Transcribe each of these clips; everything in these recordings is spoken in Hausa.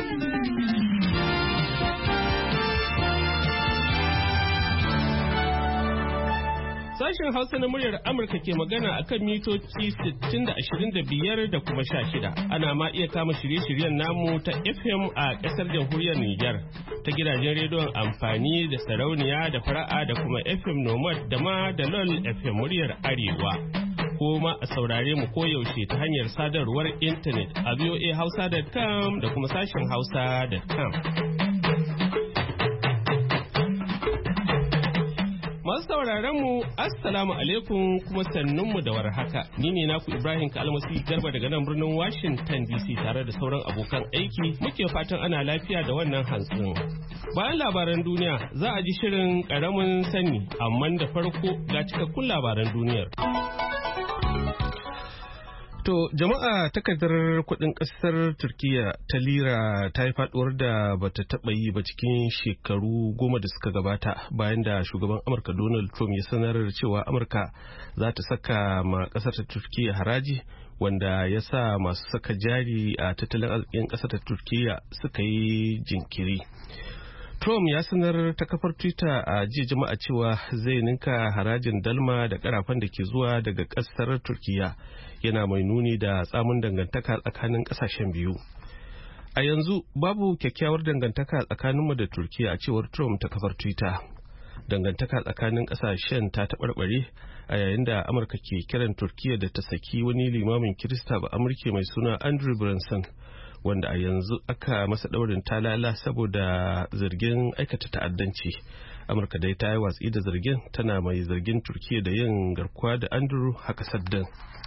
Sashen Hausa na muryar Amurka ke magana akan mitoci 60 da 25 da kuma 16. Ana ma iya kama shirye-shiryen namu ta FM a ƙasar jamhuriyar Nijar ta gidajen rediyon amfani da sarauniya da fara'a da kuma FM Nomad da ma da LOL FM muryar Arewa. Ko ma a saurare mu koyaushe ta hanyar sadarwar intanet a voahausa.com da kuma sashen hausa.com. Masu sauraron mu assalamu alaikum kuma sannun mu da warhaka. Ni ne naku Ibrahim Kalmasi Garba daga nan birnin Washington DC tare da sauran abokan aiki muke fatan ana lafiya da wannan hantsin. Bayan labaran duniya za a ji shirin karamin sani amma da farko ga cikakkun labaran duniyar. To jama'a takardar kudin kasar Turkiyya ta lira ta yi faduwar da bata taba yi ba cikin shekaru 10 da suka gabata bayan da shugaban Amurka Donald Trump ya sanar cewa Amurka za ta saka ma kasar ta Turkiyya haraji wanda ya sa masu saka jari a tattalin arzikin kasar ta Turkiyya suka yi jinkiri. Trump ya sanar ta kafar Twitter a jiya Juma'a cewa zai ninka harajin dalma da karafan da ke zuwa daga kasar Turkiyya, yana mai nuni da tsamin dangantaka tsakanin kasashen biyu. A yanzu babu kyakkyawar dangantaka tsakaninmu da Turkiyya a cewar Trump ta kafar Twitter. Dangantaka tsakanin kasashen ta taɓarɓare a yayin da Amurka ke kiran Turkiyya da ta saki wani limamin Kirista ba Amurke mai suna Andrew Branson, wanda a yanzu aka masa daurin talala saboda zargin aikata ta'addanci. Amurka dai ta yi watsi da zargin, tana mai zargin Turkiyya da yin garkuwa da Andrew haka saddan.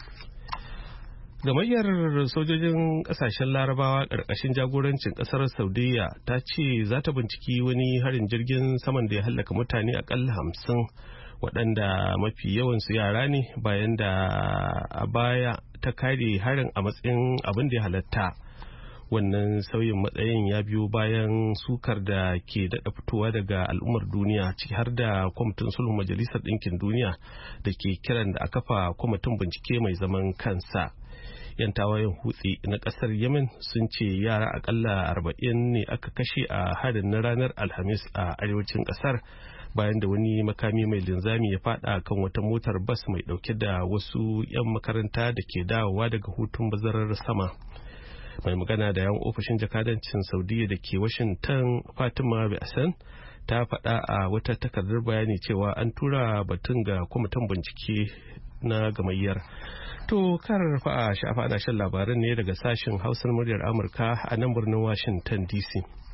Gamayyar sojojin kasashen Larabawa ƙarƙashin jagorancin ƙasar Saudiya ta ce za ta binciki wani harin jirgin saman da ya hallaka mutane akalla 50 waɗanda mafi yawansu yara ne, bayan da a baya ta kare harin a matsayin abin da ya halatta. Wannan sauyin matsayin ya biyo bayan sukar da ke daɗa fitowa daga al'ummar duniya, ciki har da kwamitin sulhun majalisar ɗinkin duniya da ke kiran da a kafa kwamitin bincike mai zaman kansa. Yan tawayen hutsi na ƙasar Yemen sun ce yara akalla 40 ne aka kashe a harin na ranar Alhamis a arewacin ƙasar, bayan da wani makami mai linzami ya fada kan wata motar bas mai ɗauke da wasu 'yan makaranta da ke dawowa daga hutun bazarar sama. Mai magana da yawan ofishin jakadancin Saudiya da ke Washington, Fatima Hassan, ta faɗa a wata takardar bayani cewa an tura batun ga kwamitin bincike na gamayyar. To kar fa'a shafa ana shan labaran ne daga sashen Hausar muryar Amurka a nan birnin Washington DC.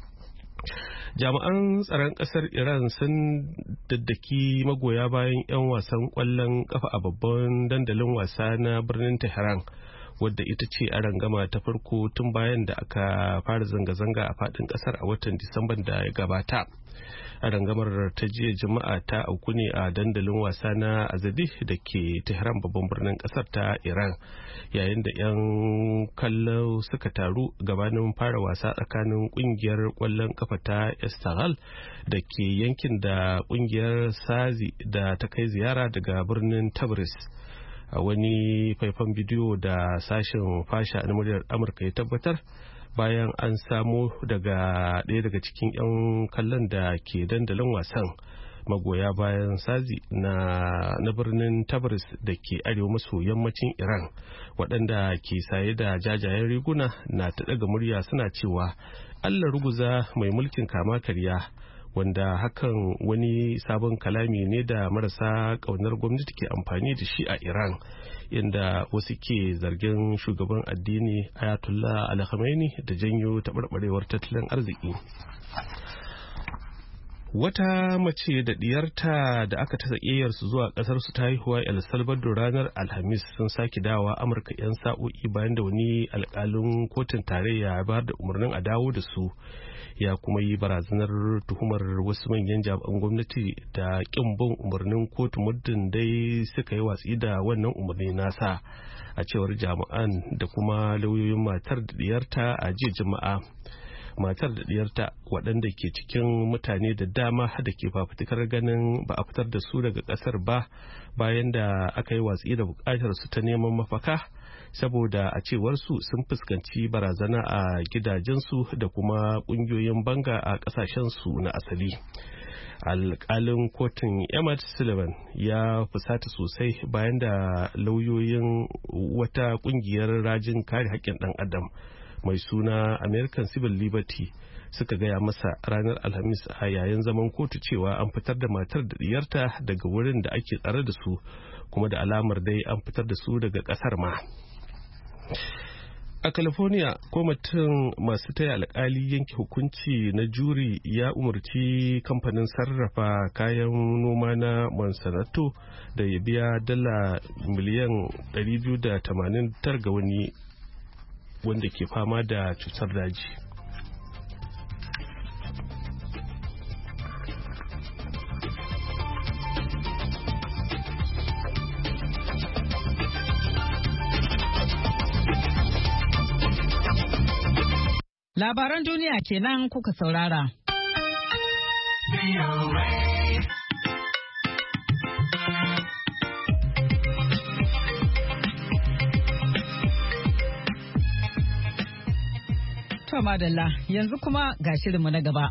Jami'an tsaron kasar Iran sun daddaki magoya bayan 'yan wasan kwallon kafa a babban dandalin wasa na birnin Tehran, wadda ita ce arangama ta farko tun bayan da aka fara zanga-zanga a fadin kasar a watan Disamban da ya gabata. Arangamar ta jiya Juma'a ta auku ne a dandalin wasa na Azadi da ke Tehran, babban birnin kasar ta Iran, yayin da 'yan kallo suka taru gabanin fara wasa tsakanin kungiyar kwallon kafa ta Istiqlal da ke yankin da kungiyar Sazi da ta kai ziyara daga birnin Tabriz. A wani faifan bidiyo da sashen fasha na muryar Amurka ya tabbatar, bayan an samo daga ɗaya daga cikin 'yan kallon da ke dandalin wasan, magoya bayan Sazi na birnin Tabriz da ke arewa maso yammacin Iran, waɗanda ke saye da jajayen riguna na ta ɗaga murya suna cewa Allah ruguza mai mulkin kama karya, wanda hakan wani sabon kalami ne da marasa ƙaunar gwamnati ke amfani da shi a Iran, inda wasu ke zargin shugaban addini Ayatollah Ali Khamenei da janyo taɓarɓarewar tattalin arziki. Wata mace da diyarta da aka ta sakiyarsu zuwa kasar su ta haihuwa El Salvador ranar Alhamis sun sake dawowa Amurka 'yan sa'o'i bayan da wani alkalin kotun tarayya ya bayar da umarnin a dawo da su, ya kuma yi barazanar tuhumar wasu manyan jami'an gwamnati da kin bin umarnin kotu muddin dai suka yi watsi da wannan umarni nasa, a cewar jami'an da kuma lauyoyin matar da diyarta a jiya Juma'a. Matar da diyarta, waɗanda ke cikin mutane da dama da ke fafutukar ganin ba a fitar da su daga ƙasar ba bayan da aka yi watsi da buƙatar su ta neman mafaka, saboda a cewar su sun fuskanci barazana a gidajensu da kuma ƙungiyoyin banga a ƙasashensu na asali. Alƙalin kotun Emmett Sullivan ya fusata sosai bayan da lauyoyin wata ƙungiyar rajin kare haƙƙin ɗan adam mai suna American Civil Liberty suka gaya masa ranar Alhamis a yayin zaman kotu cewa an fitar da matar da diyarta daga wurin da ake tsare da su, kuma da alamar dai an fitar da su daga ƙasar ma. A California, kwamitin masu taya alkali yanke hukunci na juri ya umarci kamfanin sarrafa kayan noma na Monsanto da ya biya dala miliyan 289 ga wani wanda ke fama da cutar daji. Labaran duniya kenan kuka saurara. To madalla, yanzu kuma ga shirinmu na gaba.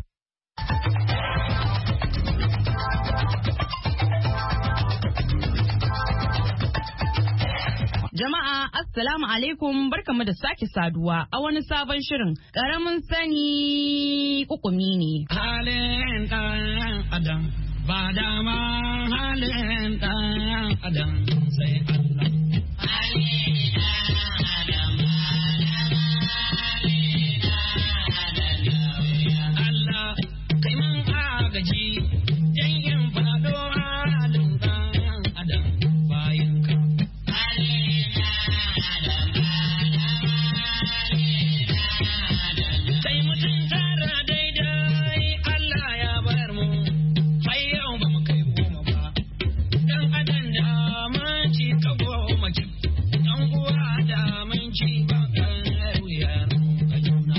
Jama'a assalamu alaikum, barkamu da sake saduwa a wani sabon shirin karamin sani kukumi ne. Halin ɗan adam ba dama, halin ɗan adam sai Allah. Allah kai mun agaji dan yin faɗo halin ɗan adam bayan ka. Sai mutum tara daidai Allah ya bar mu, har yau ba mu kai goma ba. Dan adam da manci ka goma ci, dan uwa da manci ba kan wuyar ka juna.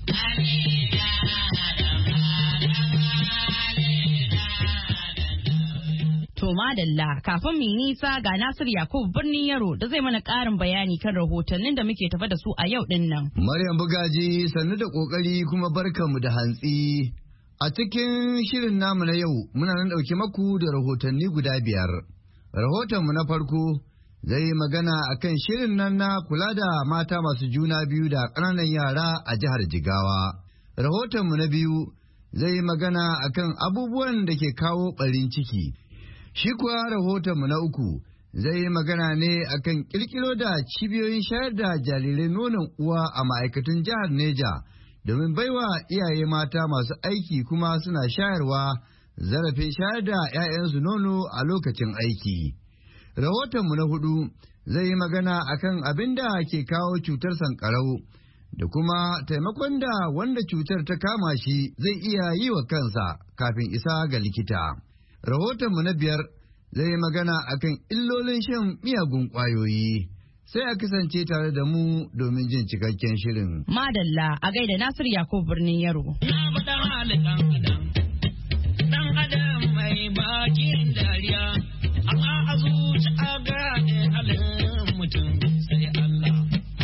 To madalla, kafin mu yi nisa ga Nasir Yakubu birnin Yaro da zai mana ƙarin bayani kan rahotannin da muke tafa da su a yau din nan. Maryam Bugaji, sannu da kokari kuma barkanmu da hantsi. A cikin shirin namu na yau muna nan ɗauke maku da rahotanni guda 5. Rahotonmu na farko zai yi magana akan shirin nan na kula da mata masu juna biyu da ƙananan yara a jihar Jigawa. Rahotonmu na biyu zai yi magana akan abubuwan da ke kawo ɓarin ciki. Shi kuwa rahotonmu na uku zai yi magana ne akan kirkiro da cibiyoyin shayar da jarirai nonon uwa a ma'aikatan jihar Neja domin baiwa iyaye mata masu aiki kuma suna shayarwa zarafin shayar da 'ya'yansu nono a lokacin aiki. Rahotonmu na hudu zai yi magana akan abin da ke kawo cutar sankarau da kuma taimakon da wanda cutar ta kama shi zai iya yi wa kansa kafin isa ga likita. Rahotonmu na 5 zai yi magana akan illolin shan miyagun ƙwayoyi. Sai a kasance tare da mu domin jin cikakken shirin. Madalla a gaida Nasir Yakubu birnin Yaro. Na faɗa halin ɗan adam mai bakin dariya, amma a zuci a gane halin mutum sai Allah.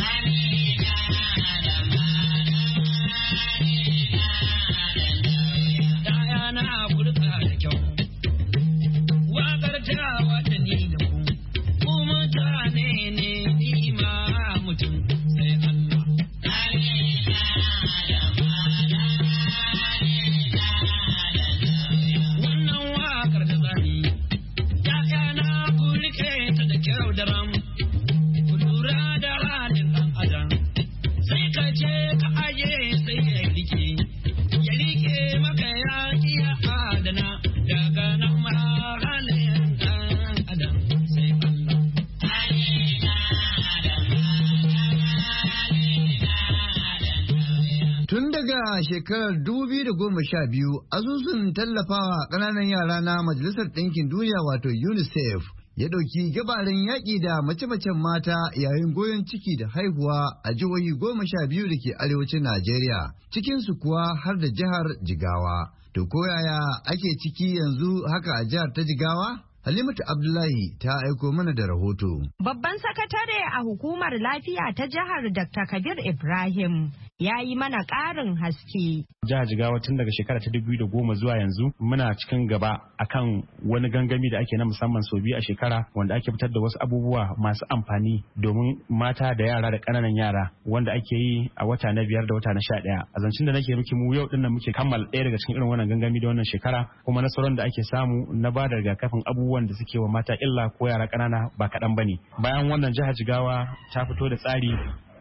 Daya na burka da kyau. Wata ni da ku mutane ne ni ma mutum sai Allah. Wannan wakar da zani, ‘ya'yana ku rike ta da kyau da ram, ku lura da halin ɗan adam, sai ka je ka aje sai ya rike maka ya iya adana daga nan ma halin. Tun daga shekarar 2012, asusun tallafawa ƙananan yara na Majalisar Ɗinkin Duniya wato UNICEF ya ɗauki gabarin yaƙi da mace-macen mata yayin goyon ciki da haihuwa a jihohi 12 da ke arewacin Najeriya, cikinsu kuwa har da jihar Jigawa. To koyaya ake ciki yanzu haka a jihar ta Jigawa? Halimatu Abdullahi ta aiko mana da rahoto. Babban sakatare a hukumar lafiya ta jihar Dr. Kabir Ibrahim ya yi mana ƙarin haske. Jihar Jigawa tun daga shekara ta 2010 zuwa yanzu muna cikin gaba akan wani gangami da ake na musamman sau biyu a shekara wanda ake fitar da wasu abubuwa masu amfani domin mata da yara da ƙananan yara wanda ake yi a wata na 5 da wata na 11. A zancen da nake miki mu yau din nan muke kammala ɗaya daga cikin irin wannan gangami da wannan shekara kuma nasarar da ake samu na ba da rigakafin abubuwan da suke wa mata illa ko yara ƙanana ba kaɗan bane. Bayan wannan jihar Jigawa ta fito da tsari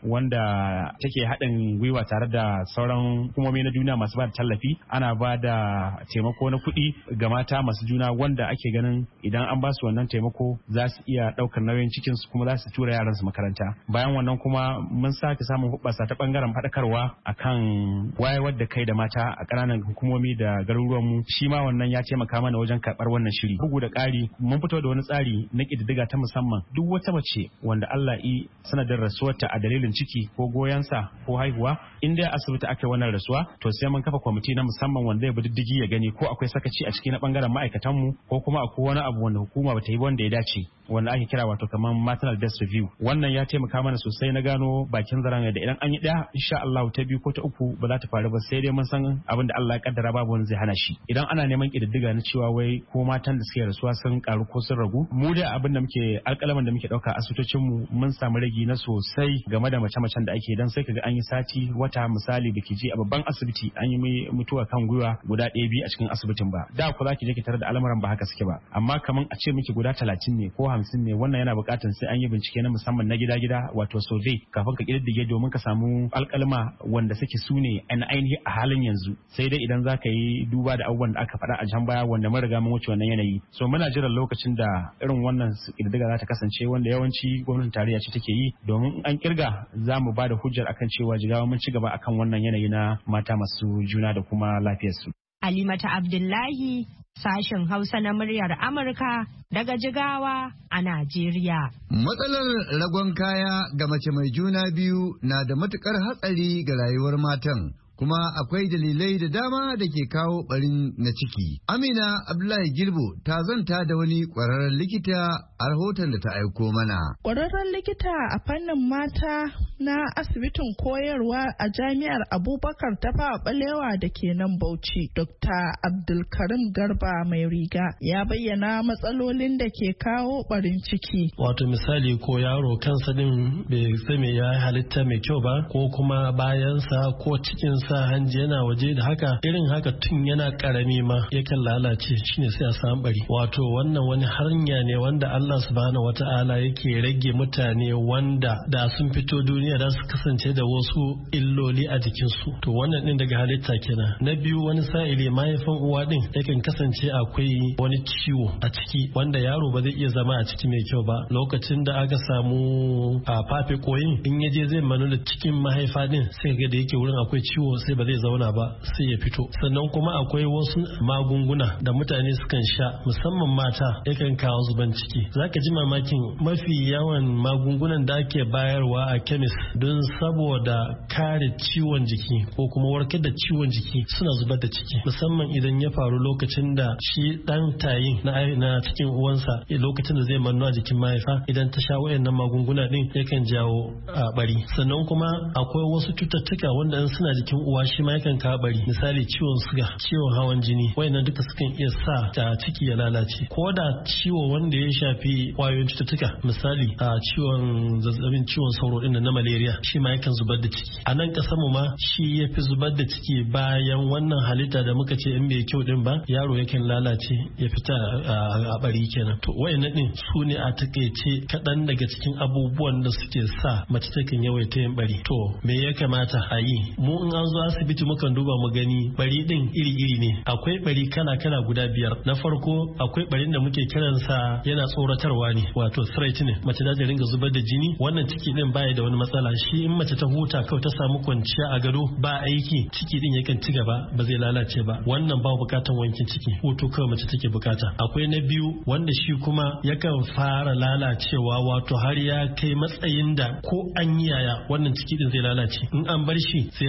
wanda take haɗin gwiwa tare da sauran hukumomi na duniya masu ba da tallafi. Ana ba da taimako na kuɗi ga mata masu juna wanda ake ganin idan an ba su wannan taimako za su iya ɗaukar nauyin cikin su kuma za su tura yaran su makaranta. Bayan wannan kuma mun sake samun hubbasa ta bangaren faɗakarwa akan wayewar da kai da mata a ƙananan hukumomi da garuruwan mu. Shi ma wannan ya taimaka mana wajen karɓar wannan shiri. Bugu da ƙari mun fito da wani tsari na ƙididdiga ta musamman duk wata mace wanda Allah yi sanadin rasuwarta a dalilin ciki ko goyansa ko haihuwa in dai asibiti aka yi wannan rasuwa to sai mun kafa kwamiti na musamman wanda ya bi diddigi ya gani ko akwai sakaci a ciki na bangaren ma'aikatan mu ko kuma akwai wani abu wanda hukuma bata yi wanda ya dace wanda ake kira wato kamar maternal death review. Wannan ya taimaka mana sosai na gano bakin zaren da idan an yi ɗaya insha Allah ta biyu ko ta uku ba za ta faru ba sai dai mun san abin da Allah ya kaddara babu wani zai hana shi. Idan ana neman kididdiga na cewa wai ko matan da suke rasuwa sun karu ko sun ragu mu dai abin da muke alƙalaman da muke dauka asibitocin mu mun samu ragi na sosai game da mace-macen da ake dan sai kaga an yi sati wata misali biki je a babban asibiti an yi mutuwa kan gwiwa guda 1-2 a cikin asibitin ba. Da ku zaki je ki tarar da al'amuran ba haka suke ba amma kaman a ce miki guda 30 ne ko 50 ne wannan yana buƙatar sai an yi bincike na musamman na gida-gida wato survey kafin ka kididdige domin ka samu alƙalma wanda suke sune an ainihi a halin yanzu sai dai idan za ka yi duba da abubuwan da aka faɗa a can baya wanda mun riga mun wuce wannan yanayi. So muna jiran lokacin da irin wannan kididdiga za ta kasance wanda yawanci gwamnatin tarayya ce take yi domin an kirga za mu ba da hujjar akan cewa Jigawa mun ci gaba akan wannan yanayi na mata masu juna da kuma lafiyarsu. Halimatu Abdullahi, sashen Hausa na muryar Amurka daga Jigawa a Najeriya. Matsalar ragon kaya ga mace mai juna biyu na da matukar hatsari ga rayuwar matan. Kuma akwai dalilai da dama da ke kawo barin na ciki. Amina Abdullahi Girbo ta zanta da wani ƙwararren likita a rahoton da ta aiko mana. Ƙwararren likita a fannin mata na asibitin koyarwa a jami'ar Abubakar Tafawa Balewa da ke nan Bauchi, Dr. Abdulkarim Garba mai riga ya bayyana matsalolin da ke kawo barin ciki. Wato misali ko yaro kansa din bai same ya halitta mai kyau ba ko kuma bayansa ko cikinsa sa hanji yana waje da haka irin haka tun yana karami ma yakan lalace shine sai a samu bari. Wato wannan wani hanya ne wanda Allah subhanahu wata'ala yake rage mutane wanda da sun fito duniya da su kasance da wasu illoli a jikinsu. To wannan din daga halitta kenan. Na biyu wani sa'ili mahaifin uwa din yakan kasance akwai wani ciwo a ciki wanda yaro ba zai iya zama a ciki mai kyau ba. Lokacin da aka samu a fafe koyin in yaje zai manu da cikin mahaifa din sai ga da yake wurin akwai ciwo sai ba zai zauna ba sai ya fito. Sannan kuma akwai wasu magunguna da mutane sukan sha musamman mata yakan kawo zuban ciki. Zaka ji mamakin mafi yawan magungunan da ake bayarwa a kemis don saboda kare ciwon jiki ko kuma warkar da ciwon jiki suna zubar da ciki musamman idan ya faru lokacin da shi dan tayin na cikin uwansa lokacin da zai manno a jikin mahaifa idan ta sha wayannan magunguna din yakan jawo bari. Sannan kuma akwai wasu cututtuka wanda suna jikin uwa shi ma yakan kawo bari misali ciwon suga ciwon hawan jini wayannan duka sukan iya sa ta ciki ya lalace. Ko da ciwo wanda ya shafi kwayoyin cututtuka misali a ciwon zazzabin ciwon sauro din na malaria shi ma yakan zubar da ciki. A nan kasar mu ma shi yafi zubar da ciki bayan wannan halitta da muka ce in bai kyau din ba yaro yakan lalace ya fita a bari kenan. To wayannan din su ne a takeice kaɗan daga cikin abubuwan da suke sa mace takan yawaita yin bari. To me ya kamata a yi? Mu in an zo asibiti mukan duba mu gani bari din iri-iri ne. Akwai bari kala-kala guda 5. Na farko akwai barin da muke kiransa yana tsoratarwa ne wato threat ne. Mace da ta ringa zubar da jini wannan ciki din baya da wani matsala shi in mace ta huta kawai ta samu kwanciya a gado ba aiki ciki din yakan ci gaba ba zai lalace ba. Wannan ba bukatan wankin ciki hutu kawai mace take bukata. Akwai na biyu wanda shi kuma yakan fara lalacewa wato har ya kai matsayin da ko an yi yaya wannan ciki din zai lalace in an bar shi sai lalace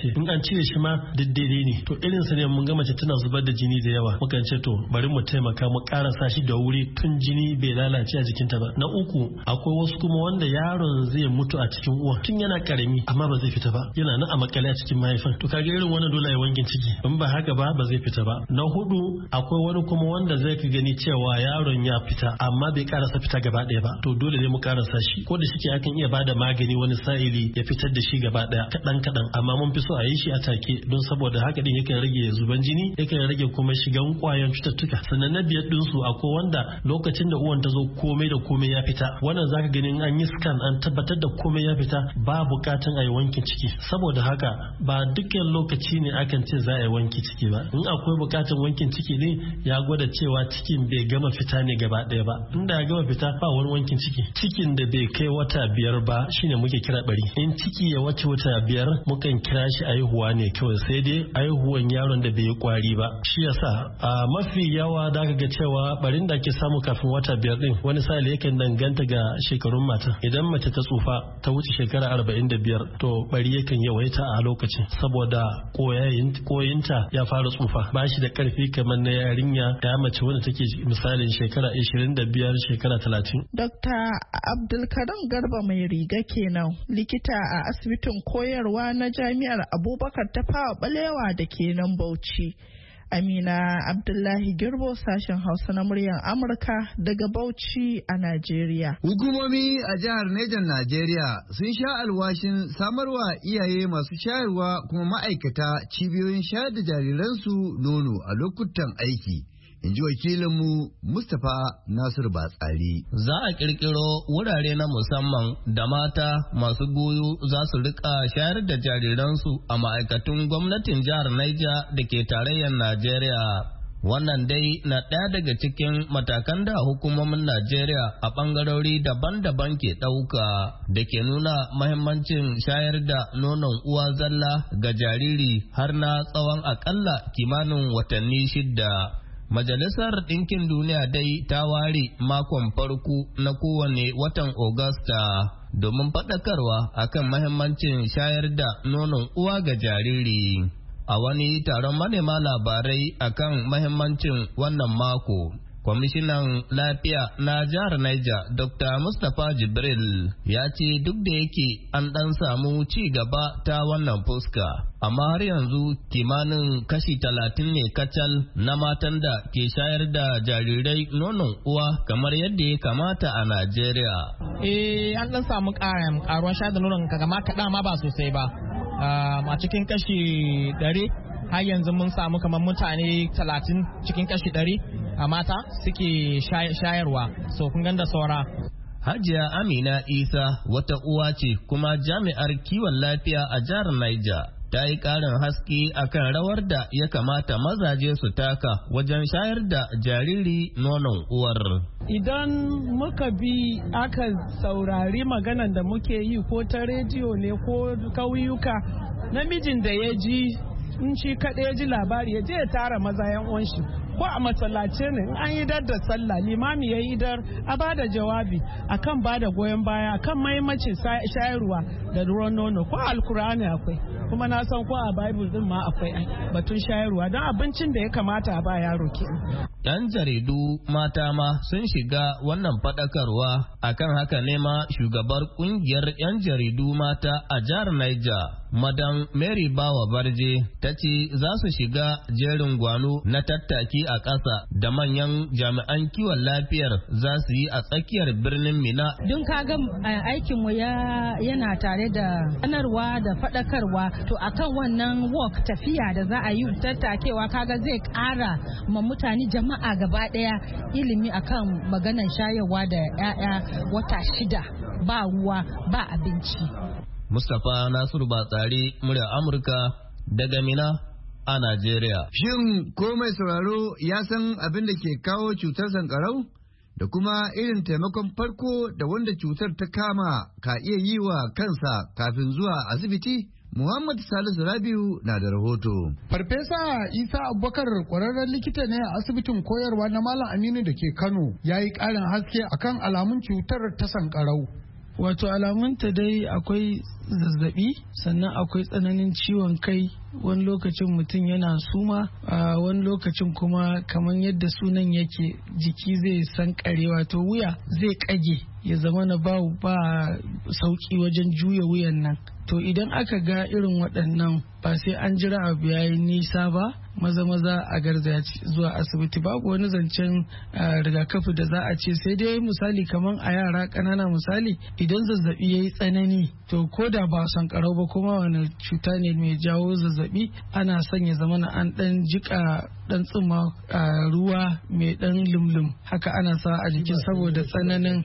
ce in an cire shi ma daidai ne. To irin sa ne mun ga mace tana zubar da jini da yawa mukan ce to bari mu taimaka mu karasa shi da wuri tun jini bai lalace a jikinta ba. Na uku akwai wasu kuma wanda yaron zai mutu a cikin uwa tun yana karami amma ba zai fita ba, yana nan a makale a cikin mahaifin. To kaga irin wannan dole ya wankin ciki, in ba haka ba zai fita ba. Na hudu akwai wani kuma wanda zai ka gani cewa yaron ya fita amma bai karasa fita gaba ɗaya ba, to dole ne mu karasa shi. Ko da shike akan iya bada magani wani sa'ili ya fitar da shi gaba ɗaya kaɗan amma mun fi so a yi shi a take don saboda haka din yakan rage zuban jini, yakan rage kuma shigan kwayan cututtuka. Sannan na biyar din su akwai wanda lokacin da uwan ta zo komai da komai ya fita, wannan zaka gani an yi scan an tabbatar da komai ya fita ba bukatan a yi wankin ciki. Saboda haka ba dukkan lokaci ne akan ce za a yi wanki ciki ba. In akwai bukatan wankin ciki ne ya gwada cewa cikin bai gama fita ne gaba ɗaya ba. Inda ya gama fita ba wani wankin ciki. Cikin da bai kai wata 5 ba shine muke kira bari. In ciki ya wuce wata 5 mukan kira shi aihuwa ne kawai, sai dai aihuwan yaron da bai yi kwari ba. Shi yasa a mafi yawa da ga cewa barin da ake samu kafin wata 5 din wani sa'ili yakan danganta ga shekarun mata. Idan mace ta tsufa ta wuce shekara 45 to bari yakan yawaita a lokacin saboda koyinta ya fara tsufa, ba shi da karfi kamar na yarinya ya mace wanda take misalin shekara 25 shekara 30. Dr. Abdulkarim Garba mai riga kenan, likita a asibitin koyarwa na Jami'ar Abubakar Tafawa Balewa da ke nan Bauchi. Amina Abdullahi Girbo, sashen Hausa na muryar Amurka daga Bauchi a Najeriya. Hukumomi a jihar Nejan Najeriya sun sha alwashin samarwa iyaye masu shayarwa kuma ma'aikata cibiyoyin shayar da jariransu nono a lokutan aiki. In ji wakilinmu Mustapha Nasir Batsari. Za a kirkiro wurare na musamman da mata masu goyo za su rika shayar da jariransu a ma'aikatun gwamnatin jihar Niger da ke tarayyar Najeriya. Wannan dai na ɗaya daga cikin matakan da hukumomin Najeriya a ɓangarori daban-daban ke ɗauka da ke nuna mahimmancin shayar da nonon uwa zalla ga jariri har na tsawon aƙalla kimanin watanni 6. Majalisar Ɗinkin Duniya dai ta ware makon farko na kowane watan Agusta domin faɗakarwa akan mahimmancin shayar da nonon uwa ga jariri. A wani taron manema labarai akan mahimmancin wannan mako, Kwamishinan Lafiya na jihar Niger, Dr. Mustapha Jibril, ya ce duk da yake an ɗan samu ci gaba ta wannan fuska, amma har yanzu kimanin kashi 30 ne kacal na matan da ke shayar da jarirai nonon uwa kamar yadda ya kamata a Najeriya. An ɗan samu ƙaruwar shayar da nonon kama kaɗan ma ba sosai ba. A cikin kashi 100 har yanzu mun samu kamar mutane 30 cikin kashi 100 a mata suke shayarwa, so kun ganda saura. Hajiya Amina Isa wata uwa ce kuma jami'ar kiwon lafiya a jihar Niger. Ta yi ƙarin haske akan rawar da ya kamata mazaje su taka wajen shayar da jariri nonon uwar. Idan muka bi aka saurari maganan da muke yi ko ta rediyo ne ko kauyuka, namijin da ya ji in shi kaɗai ya ji labari ya je ya tara maza yan uwan shi, ko a masallace ne in an yi da sallah limami ya yi dar a bada jawabi akan bada goyon baya akan mahimmacin shayarwa da ruwan nono, ko alkur'ani akwai, kuma na san ko a bible din ma akwai batun shayarwa don abincin da ya kamata a ba yaro ke. Yan jaridu mata ma sun shiga wannan faɗakarwa, akan haka ne ma shugabar kungiyar yan jaridu mata a jihar Niger, Madam Mary Bawa Barje, ta ce za su shiga jerin gwano na tattaki a ƙasa da manyan jami'an kiwon lafiyar za su yi a tsakiyar birnin Mina. Don kaga aikinmu yana tare da sanarwa da faɗakarwa, to akan wannan walk tafiya da za a yi tattakewa kaga zai ƙara ma mutane jama'a gaba ɗaya ilimi akan maganan shayarwa da 'ya'ya wata 6 ba ruwa ba abinci. Mustapha Nasiru Batsari, murya Amurka daga Mina a Najeriya. Shin ko mai sauraro ya san abin da ke kawo cutar sankarau da kuma irin taimakon farko da wanda cutar ta kama ka iya yi wa kansa kafin zuwa asibiti? Muhammad Salisu Rabiu na da rahoto. Farfesa Isa Abubakar kwararren likita ne a asibitin koyarwa na Malam Aminu da ke Kano ya yi ƙarin haske akan alamun cutar ta sankarau. wato alamunta dai akwai zazzabi, sannan akwai tsananin ciwon kai, wani lokacin mutum yana suma, wani lokacin kuma kamar yadda sunan yake jiki zai sankare, wato wuya zai kage ya zama na ba sauki wajen juya wuyan nan. To idan aka ga irin waɗannan ba sai an jira abu yayi nisa ba, maza a garzaya zuwa asibiti. Babu wani zancen rigakafi da za a ce, sai dai misali kamar a yara ƙanana, misali idan zazzabi yayi tsanani, to ko da ba sankarau ba kuma wani cuta ne mai jawo zazzabi, ana son ya zama na an dan jika dan tsumma ruwa mai dan lumlum haka ana sa a jikin saboda tsananin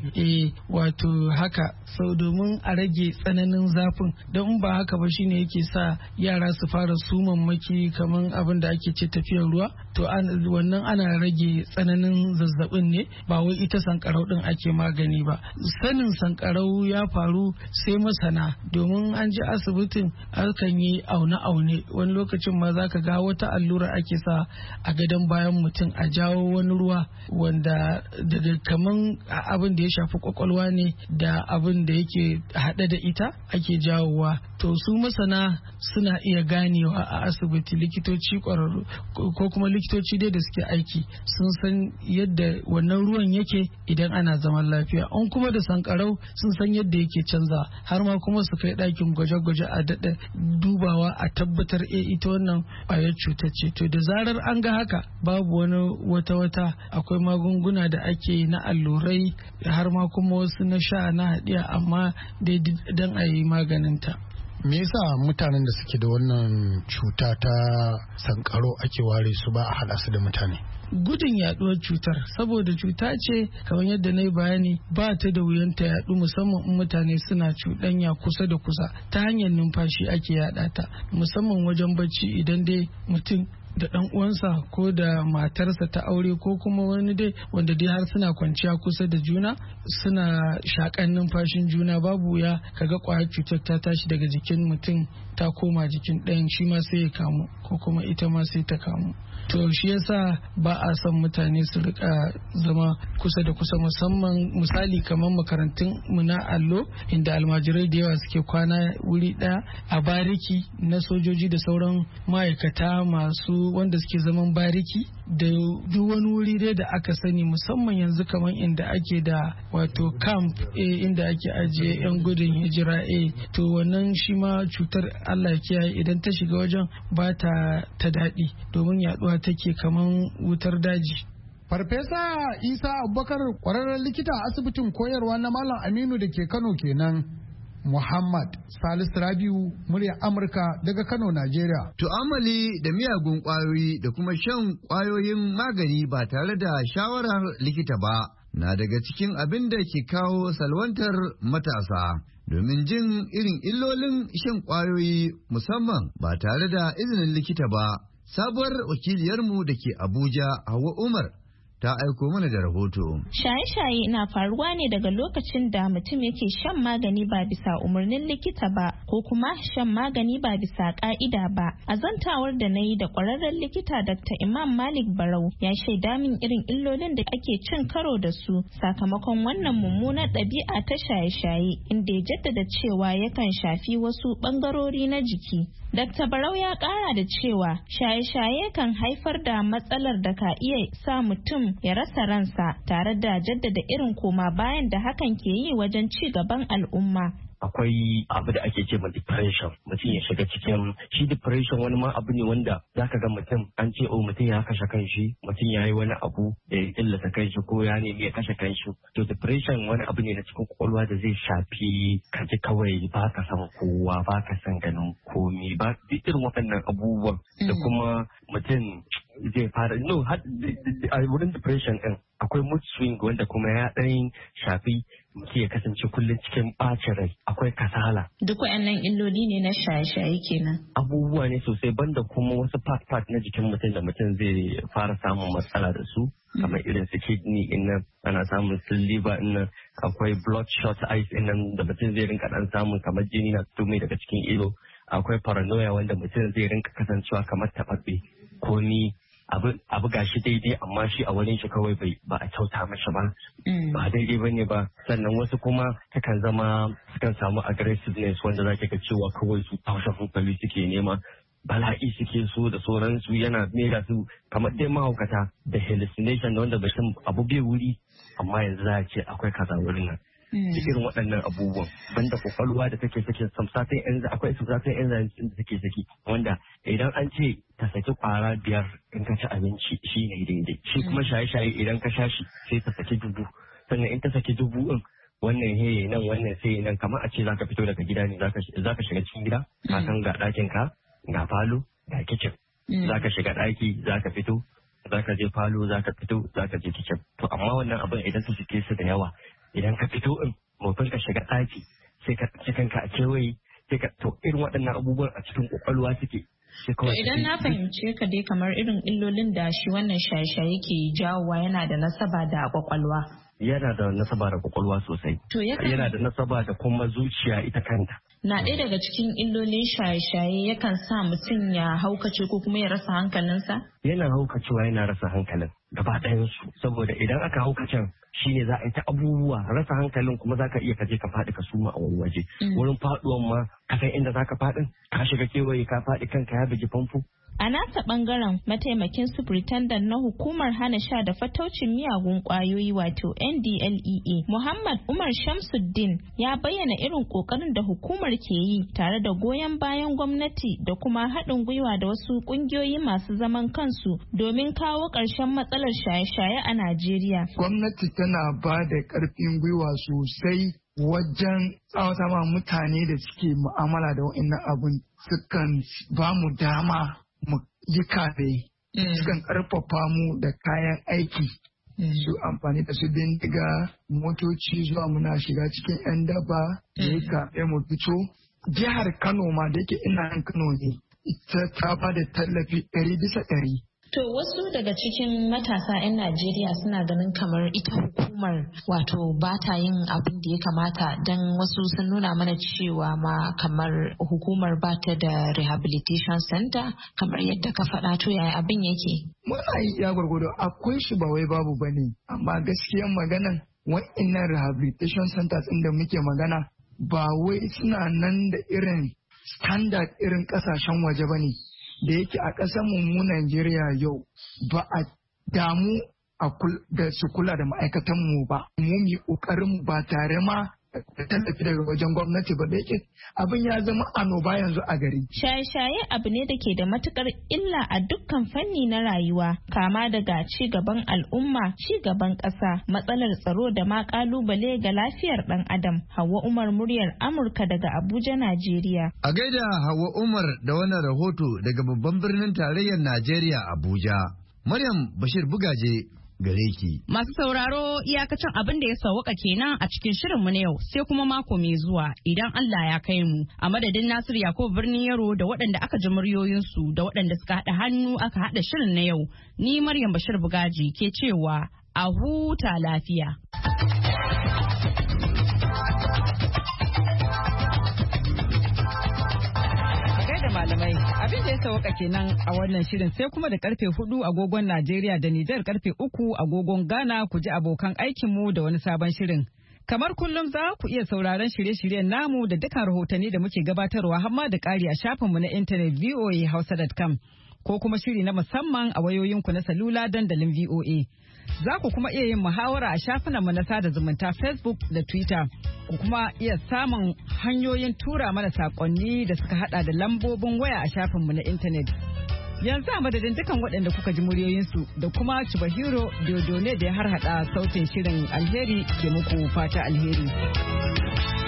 wato haka, sau domin a rage tsananin zafin. don ba haka ba shine yake sa yara su fara sumammaki kamar abin da ake ce tafiyar ruwa. To wannan ana rage tsananin zazzabin ne, ba wai ita sankarau din ake magani ba. Sanin sankarau ya faru sai masana, domin an je asibitin akan yi aune-aune, wani lokacin ma za ka ga wata allura ake sa a gadon bayan mutum a jawo wani ruwa wanda daga kaman abin da ya shafi kwakwalwa ne da abin da yake haɗe da ita ake jawowa. To su masana suna iya ganewa a asibiti, likitoci ƙwararru ko kuma likitoci dai da suke aiki sun san yadda wannan ruwan yake idan ana zaman lafiya. An kuma da sankarau sun san yadda yake canza, har ma kuma su kai ɗakin gwaje-gwaje a daɗa dubawa a tabbatar ita wannan ƙwayar cutar ce. To da zarar an ga haka babu wani wata akwai magunguna da ake na allurai, har ma kuma wasu na sha na haɗiya, amma dai don a yi maganinta. Me yasa mutanen da suke da wannan cuta ta sankaro ake ware su ba a haɗa su da mutane? Gudun yaduwar cutar, saboda cuta ce kamar yadda na yi bayani ba ta da wuyan ta yadu, musamman in mutane suna cuɗanya kusa da kusa, ta hanyar numfashi ake yada ta, musamman wajen bacci. Idan dai mutum da ɗan uwansa ko da matarsa ta aure ko kuma wani dai wanda dai har suna kwanciya kusa da juna, suna shakan numfashin juna, babu ya kaga kwayar cutar ta tashi daga jikin mutum ta koma jikin ɗayan, shi ma sai ya kamu ko kuma ita ma sai ta kamu. To shi yasa ba a son mutane su rika zama kusa da kusa, musamman misali kamar makarantun mu na allo inda almajirai da yawa suke kwana wuri ɗaya, a bariki na sojoji da sauran ma'aikata masu wanda suke zaman bariki, da duk wani wuri dai da aka sani, musamman yanzu kamar inda ake da wato camp inda ake ajiye 'yan gudun hijira to wannan shi ma cutar Allah ya kiyaye idan ta shiga wajen ba ta daɗi, domin yaduwa take kaman wutar daji. Farfesa Isa Abubakar, kwararren likita a asibitin koyarwa na Malam Aminu da ke Kano kenan. Muhammad Salisu Rabiu, muryar Amurka daga Kano, Najeriya. Tu'amali da miyagun ƙwayoyi da kuma shan ƙwayoyin magani ba tare da shawarar likita ba na daga cikin abin da ke kawo salwantar matasa. Domin jin irin illolin shan ƙwayoyi musamman ba tare da izinin likita ba, sabuwar wakiliyarmu da ke Abuja, Hauwa Umar, ta aiko mana da rahoto. Shaye-shaye na faruwa ne daga lokacin da mutum yake shan magani ba bisa umarnin likita ba, ko kuma shan magani ba bisa ka'ida ba. A zantawar da na yi da kwararren likita Dr. Imam Malik Barau, ya shaida min irin illolin da ake cin karo da su sakamakon wannan mummunar ɗabi'a ta shaye-shaye, inda ya jaddada cewa yakan shafi wasu ɓangarori na jiki. Dr. Barau ya ƙara da cewa shaye-shaye kan haifar da matsalar da ka iya sa mutum ya rasa ransa, tare da jaddada irin koma bayan da hakan ke yi wajen ci gaban al'umma. Akwai abu da ake ce ma depression, mutum ya shiga cikin shi. Depression wani ma abu ne wanda zaka ga mutum an ce mutum ya kashe kanshi, mutum ya yi wani abu da ya illata kanshi ko ya nemi ya kashe kanshi. To depression wani abu ne na cikin kwakwalwa da zai shafi kaji kawai ba ka san kowa, ba ka san ganin komi, ba irin waɗannan abubuwan da kuma mutum zai fara a wurin depression din akwai mood swing wanda kuma ya ɗan shafi mutum ya kasance kullum cikin ɓacin rai, akwai kasala. Duk waɗannan illoli ne na shaye-shaye kenan. Abubuwa ne sosai, banda kuma wasu part na jikin mutum da mutum zai fara samun matsala da su, kamar irin su kidney in nan, ana samun su liver in nan, akwai bloodshot eyes in nan da mutum zai rinka ɗan samun kamar jini na fito mai daga cikin ido, akwai paranoia wanda mutum zai rinka kasancewa kamar taɓaɓɓe ko ni abu gashi daidai amma shi a wurin shi kawai ba a kyauta masa ba ba daidai bane ba. Sannan wasu kuma sukan samu aggressiveness wanda zaki ga cewa kawai su taushe hankali suke nema, bala'i suke so da sauransu, yana mera su kamar dai mahaukata da hallucination da wanda bai san abu bai wuri amma yanzu za a ce akwai kaza wurin nan. Da irin waɗannan abubuwan banda kwakwalwa da take sakin samsatin enzyme, akwai samsatin enzyme da take saki wanda idan an ce ta saki kwara 5 in ka ci abinci shi ne daidai, shi kuma shaye-shaye idan ka sha shi sai ta saki 1000, sannan in ta saki 1000 din wannan heye nan wannan sai nan, kamar a ce zaka fito daga gida ne zaka shiga cikin gida ka san ga ɗakin ka ga falo ga kitchen, zaka shiga ɗaki zaka fito zaka je falo zaka fito zaka je kitchen. To amma wannan abin idan su suke su da yawa, idan ka fito in mafin ka shiga ɗaki sai ka cikin ka a kewaye sai ka to irin waɗannan abubuwan a cikin kwakwalwa suke. Idan na fahimce ka dai kamar irin illolin da shi wannan shaye-shaye ke jawowa yana da nasaba da kwakwalwa. Yana da nasaba da kwakwalwa sosai. Yana da nasaba da kuma zuciya ita kanta. Na ɗaya daga cikin illolin shaye-shaye yakan sa mutum ya haukace ko kuma ya rasa hankalinsa? Yana haukacewa yana rasa hankalin gaba ɗayansu, saboda idan aka haukacen shine za a yi ta abubuwa, rasa hankalin kuma za ka iya kaje ka faɗi ka suma a wani waje. Wurin faɗuwan ma ka san inda za ka faɗin, ka shiga kewaye ka faɗi kanka ya bugi famfo. A nasa bangaren mataimakin superintendent na hukumar hana sha da fataucin miyagun kwayoyi wato NDLEA Muhammad Umar Shamsuddin ya bayyana irin kokarin da hukumar ke yi tare da goyon bayan gwamnati da kuma haɗin gwiwa da wasu ƙungiyoyi masu zaman kansu domin kawo ƙarshen matsalar shaye-shaye a Najeriya. Gwamnati tana ba da ƙarfin gwiwa sosai wajen tsawata ma mutane da suke mu'amala da wa'annan abun, sukan ba mu dama mu yi kare, sukan karfafa mu da kayan aiki, su amfani da su bindiga, motoci zuwa muna shiga cikin 'yan daba da ya kafe mu fito. Jihar Kano ma da yake ina yan Kano ne, ita ta ba da tallafi 100%. To wasu daga cikin matasa 'yan Najeriya suna ganin kamar ita hukumar wato ba ta yin abin da ya kamata, don wasu sun nuna mana cewa ma kamar hukumar ba ta da rehabilitation center kamar yadda ka faɗa. To yaya abin yake? Muna yi iya gwargwado, akwai shi ba wai babu bane, amma gaskiyan maganan wa'innan rehabilitation centers inda muke magana ba wai suna nan da irin standard irin kasashen waje bane. Da yake a ƙasar mu Najeriya yau ba a damu da su kula da ma'aikatan mu ba, mu yi ƙoƙarin ba tare ma da tallafi daga wajen gwamnati ba, da yake abin ya zama annoba yanzu a gari. Shaye-shaye abu ne da ke da matukar illa a dukkan fanni na rayuwa, kama daga ci gaban al'umma, ci gaban ƙasa, matsalar tsaro da ma ƙalubale ga lafiyar ɗan adam. Hauwa Umar, muryar Amurka daga Abuja, Najeriya. A gaida Hauwa Umar da wannan rahoto daga babban birnin tarayyar Najeriya, Abuja. Maryam Bashir Bugaje gare ki. Masu sauraro, iyakacin abin da ya sauwaka kenan a cikin shirinmu na yau, sai kuma mako mai zuwa idan Allah ya kai mu. A madadin Nasir Yakubu Birnin Yaro da waɗanda aka ji muryoyinsu da waɗanda suka haɗa hannu aka haɗa shirin na yau, ni Maryam Bashir Bugaji ke cewa a huta lafiya. Malamai, abin da ya sauka kenan a wannan shirin, sai kuma da karfe 4 agogon Najeriya da Nijar, karfe 3 agogon Ghana ku ji abokan aikinmu da wani sabon shirin. Kamar kullum za ku iya sauraron shirye-shiryen namu da dukkan rahotanni da muke gabatarwa hamma da ƙari a shafinmu na intanet voahausa.com ko kuma shiri na musamman a wayoyinku na salula dandalin VOA. Za ku kuma iya yin muhawara a shafinanmu na sada zumunta Facebook da Twitter. Ku kuma iya samun hanyoyin tura mana saƙonni da suka hada da lambobin waya a shafinmu na intanet. Yanzu a madadin dukan waɗanda kuka ji muryoyinsu da kuma Chubahiro Diodone da ya harhaɗa sautin shirin, alheri ke muku fata alheri.